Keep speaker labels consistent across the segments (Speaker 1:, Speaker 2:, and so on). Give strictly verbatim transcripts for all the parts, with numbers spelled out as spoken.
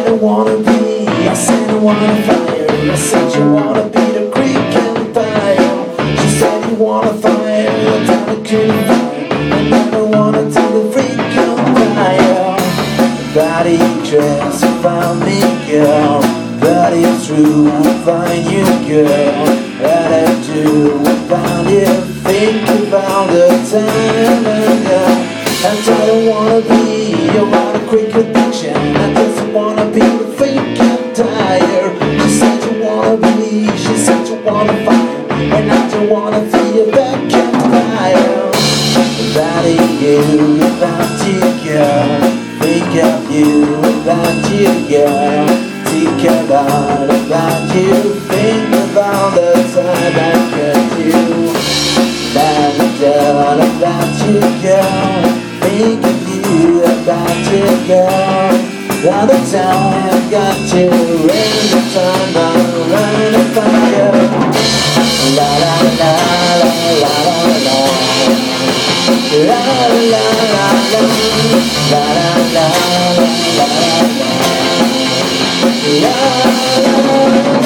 Speaker 1: don't wanna be, I said I wanna fire. I said you wanna be the Greek Empire. She said you wanna fire, I thought I couldn't fire. And I don't wanna do the freak Empire. Body dress, you found me, girl. But it's true, I find you, girl. What I do, I found you. Think about the time and uh, I don't wanna be around a quick addiction. I just wanna be the fake and tired. She said you wanna be, she said you wanna fire. And I don't wanna feel back and fire. About you, about you, girl. Think of you, about you, girl. Think about, about you. Think about the time I got you. About, about you, girl. Think of you, about you, girl. All the time I got you. Every the time I'm around the fire. La la la la la la la. La la la la la. La la la la la la. La la la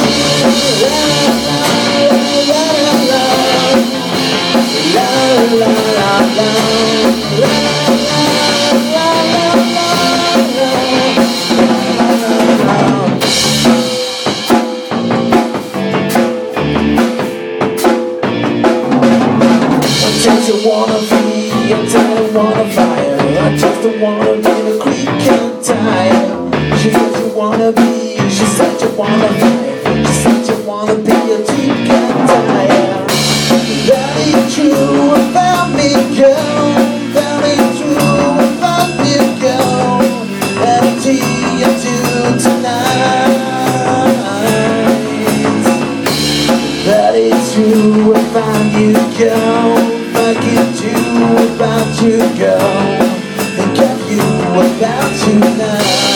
Speaker 1: I just don't wanna be, I don't wanna fire. I just don't wanna be the Greek and tired. She said you wanna be, she said you wanna fire. She said you wanna be a Greek and tired. That ain't true about me, girl. That ain't true about me, girl. That ain't tea I do tonight. That ain't true about you, girl. I can do about you, girl. Think of you about you now.